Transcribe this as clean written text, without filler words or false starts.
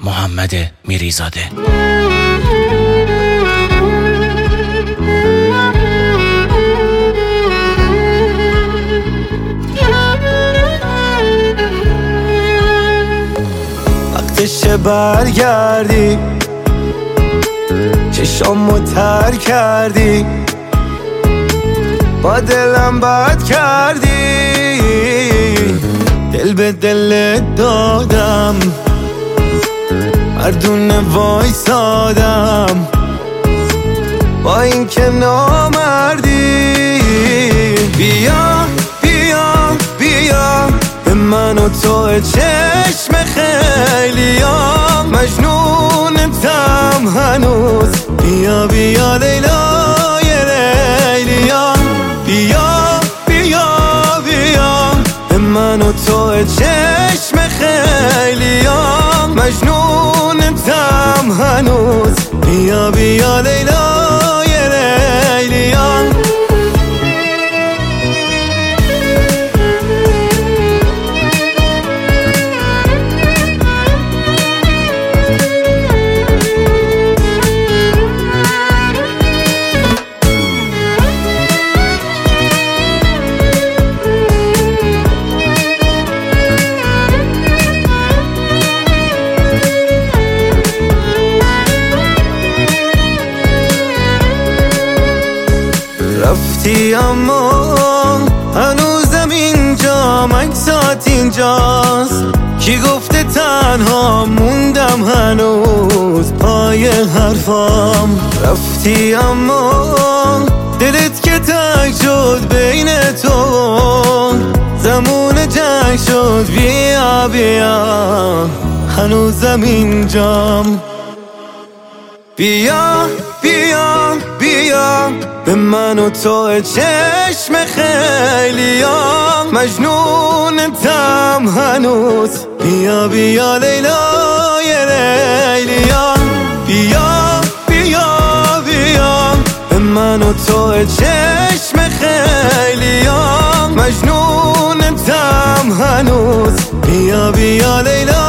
محمد میریزاده. وقتشه برگردی، چشامو تر کردی، با دلم بد کردی، دل به دل دادم، مردونه وایسادم، با این که نامردی. بیا بیا بیا به من و تو چشم خیلیا، مجنونتم هنوز. بیا بیا لیلای لیلیا، بیا بیا بیا به من و تو چشم خیلیا، مجنونتم هنوز. بیا بیا لیلای لیلیا. رفتی اما هنوزم اینجا، مکسات اینجاست. کی گفته تنها موندم هنوز پای حرفام. رفتی اما دلت که تنگ شد بین تو، زمون جنگ شد. بیا بیا هنوزم اینجام. بیا بیا بیا به من و تو چشم خیلیا، مجنونتم هنوز. بیا بیا لیلای لیلیا، بیا بیا بیا به من و تو چشم خیلیا، مجنونتم هنوز. بیا بیا لیلا.